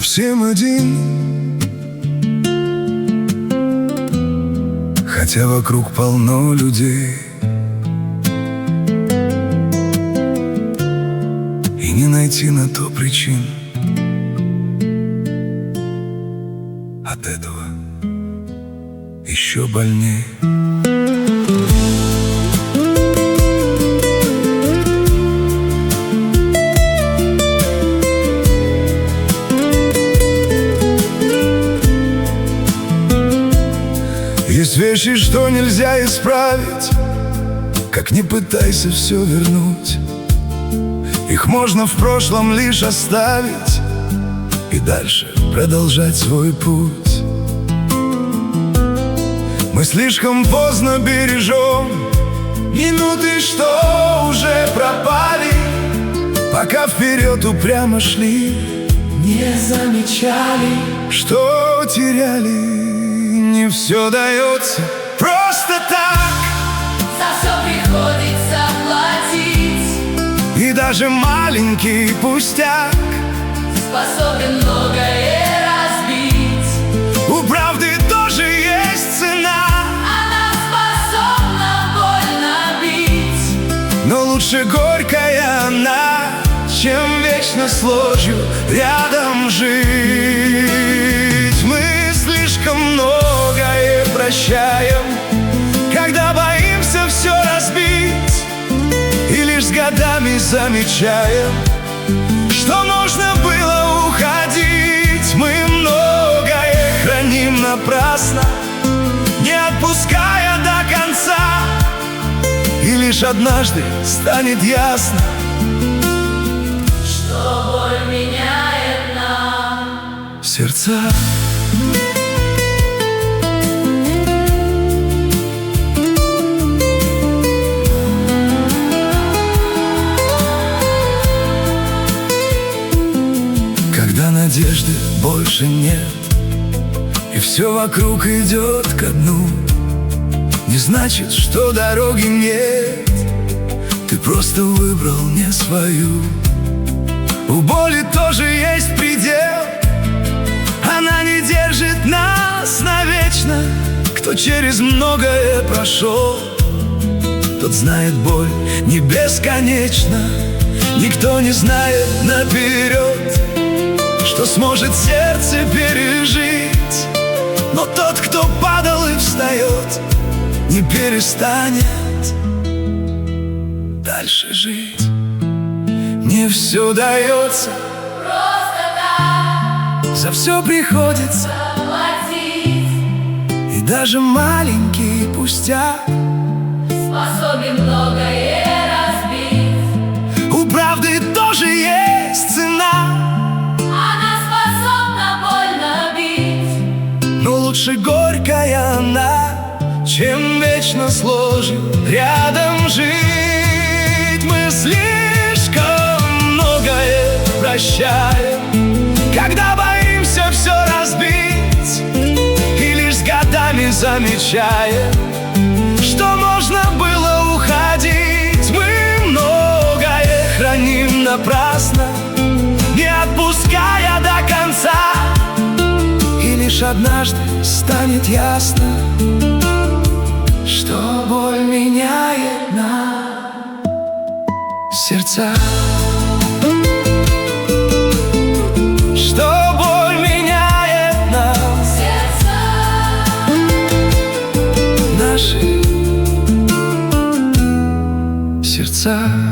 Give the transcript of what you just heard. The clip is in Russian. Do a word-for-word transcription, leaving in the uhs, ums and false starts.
совсем один, хотя вокруг полно людей, и не найти на то причин. От этого еще больней. Есть вещи, что нельзя исправить, как ни пытайся все вернуть. Их можно в прошлом лишь оставить и дальше продолжать свой путь. Мы слишком поздно бережем минуты, что уже пропали, пока вперед упрямо шли, не замечали, что теряли. Не все дается просто так, за все приходится платить, и даже маленький пустяк способен многое разбить. У правды тоже есть цена, Она способна больно бить, но лучше горькая она, чем вечно с ложью рядом жить. Мы слишком многое прощаем, когда боимся все разбить, и лишь с годами замечаем, что нужно было уходить. Мы многое храним напрасно, не отпуская до конца, и лишь однажды станет ясно, что боль меняет нам сердца. Когда надежды больше нет, и все вокруг идет ко дну, не значит, что дороги нет, ты просто выбрал не свою. У боли тоже есть предел, она не держит нас навечно. Кто через многое прошел, тот знает, боль не бесконечна. Никто не знает наперед, что сможет сердце пережить, но тот, кто падал и встает, не перестанет дальше жить. Не все дается просто так, за все приходится платить, и даже маленький пустяк способен многое разбить. у правды тоже есть цена, Она способна больно бить, но лучше горькая она, чем вечно с ложью рядом жить. Мы слишком многое прощаем, когда боимся все разбить, и лишь с годами замечаем, что можно было уходить. Мы многое храним напрасно, не отпуская до конца, и лишь однажды станет ясно, что боль меняет нам сердца. Что боль меняет нам сердца, наши сердца.